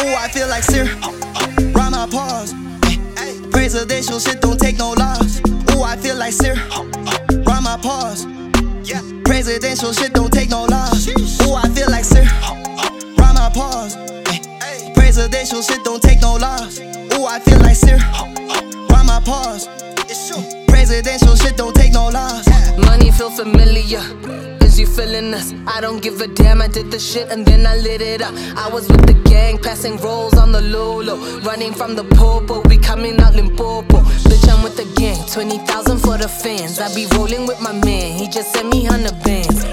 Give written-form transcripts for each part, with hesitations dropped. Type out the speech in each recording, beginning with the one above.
Ooh, I feel like Sir. Rhyme my pause. Presidential shit don't take no loss. Ooh, I feel like Sir. Rhyme my pause. Presidential shit don't take no loss. Ooh, I feel like Sir. Rhyme my pause. Presidential shit don't take no loss. Ooh, I feel like Sir. Rhyme my pause. Presidential shit don't take no loss. Money feel familiar. Is you feeling us? I don't give a damn. I did the shit and then I lit it up. I was with the gang, passing rolls on the Lolo. Running from the popo, we coming out Limpopo. Bitch, I'm with the gang, 20,000 for the fans. I be rolling with my man, he just sent me 100 bands.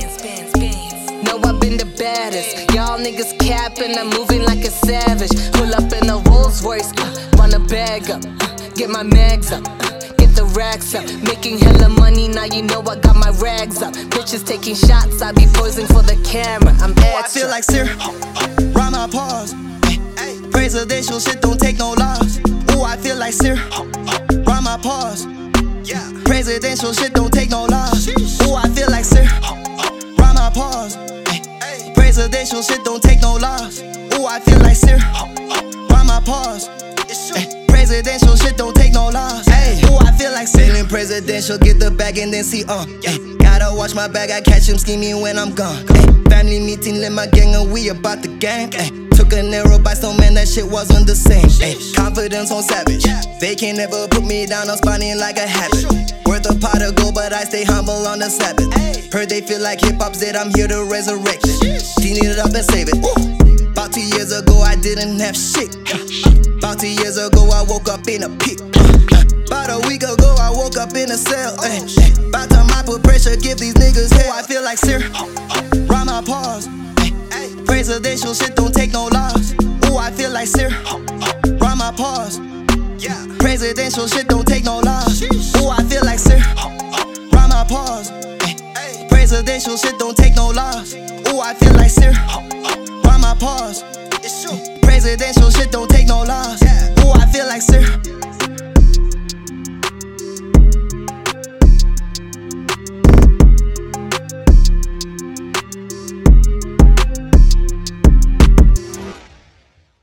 No, I've been the baddest. Y'all niggas capping, I'm moving like a savage. Pull up in a Rolls Royce, run a bag up, get my mags up. The racks up, making hella money, now you know I got my rags up. Bitches taking shots, I be posing for the camera, I'm extra. I feel like Sir. Rhyme my pause. Presidential shit don't take no loss. Ooh, I feel like Sir. Rhyme my pause. Presidential shit don't take no loss. Ooh, I feel like Sir. Rhyme my pause. Presidential shit don't take no loss. Ooh, I feel like Sir. Rhyme my pause. Presidential shit don't take no loss. Ooh, I feel like feeling presidential, get the bag and then see gotta watch my bag, I catch him scheming when I'm gone. Family meeting, let my gang and we about the gang. Took an arrow by some man, that shit wasn't the same. Confidence on savage, they can never put me down, I'm spawning like a habit. Worth a pot of gold, but I stay humble on the Sabbath. Heard they feel like hip-hop said I'm here to resurrect it. Clean it up and save it. About 2 years ago I didn't have shit. About 2 years ago I woke up in a pit. About a week ago I woke up in a cell. About time I put pressure, give these niggas hell. I feel like Sir. Rhyme my pause. Presidential shit don't take no loss. Ooh, I feel like Sir. Rhyme my pause. Presidential shit don't take no loss. Ooh, I feel like Sir. Rhyme my pause. Presidential shit don't take no loss. Ooh, I feel like Sir. Rhyme my pause. Presidential shit don't take no loss. Ooh, I feel like Sir.